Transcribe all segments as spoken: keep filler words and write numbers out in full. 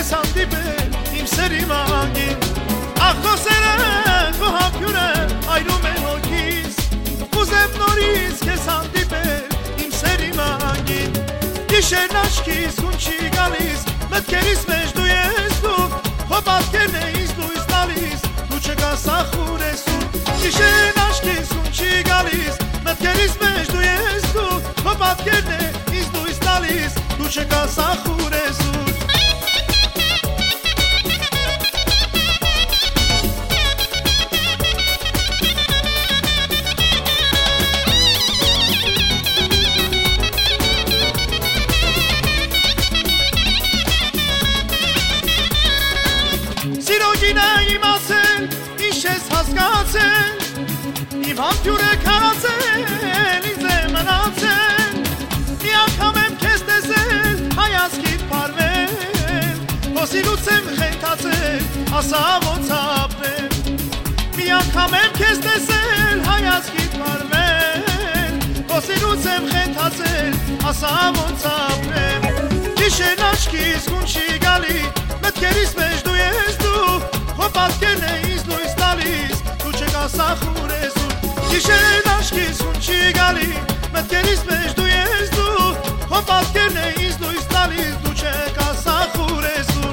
քեզ հանդիպել իմ սերի մանգին Ախ քո սերը, քո համբյուրը այրում է հոգիս Ուզեմ նորից քեզ հանդիպել իմ սերի մանգին Գիշերն աչքիս հուն չի գալիս Մտքերիս մեջ դու ես դու Քո պատկերն է ինձ լույս տալիս Դու չկաս ախուր ես ու Գիշերն աչքիս հուն չի գալիս Մտքերիս մեջ դու ես դու Քո պատկերն է ինձ լույս տալիս Դու չկաս ախուր ես ու Իմ համբյուրը քարացել, ինձ է մնացել Մի անգամ եմ քեզ տեսել, հայացքիդ պարվել Ոսիրուց եմ խենթացել, ասա ոնց ապրել Մի անգամ եմ քեզ տեսել, հայացքիդ պարվել Ոսիրուց եմ խենթացել, ասա ոնց ապրել Գիշերն աչքիս հուն չի գալի, մտքերիս մեջ դու ես դու Քո պատկերն է ինձ լույս տալիս, դու չկաս ախուր ես ու Գիշերն աչքիս հուն չի գալի, մտքերիս մեջ դու ես դու Քո պատկերն է ինձ լույս տալիս, դու չկաս ախուր ես ու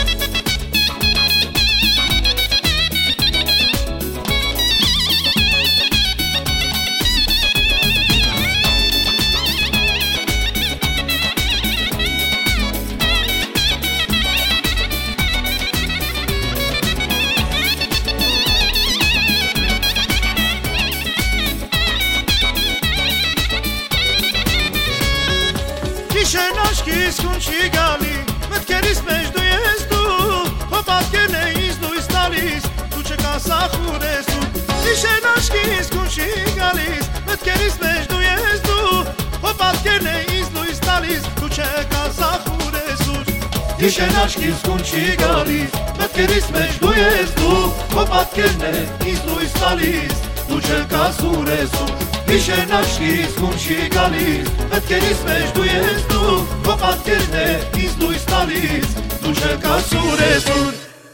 Գիշերն աչքիս հուն չի գալի, մտքերիս մեջ դու ես դու Քո պատկերն է ինձ լույս տալիս, դու չկաս ախուր ես ու Գիշերն աչքիս հուն չի գալիս, մտքերիս մեջ դու ես դու Քո պատկերն է ինձ լույս տալիս, դու չկաս ախուր ես ու Գիշերն աչքիս հուն չի գալիս, մտքերիս մեջ դու ես դու Քո պատկերն է ինձ լույս տալիս, դու չկաս ախուր ես ու Գիշերն աչքիս հուն չի գալիս, մտքերիս մեջ դու ես դու Քո պատկերն է ինձ լույս տալիս, դու չկաս ախուր ես ու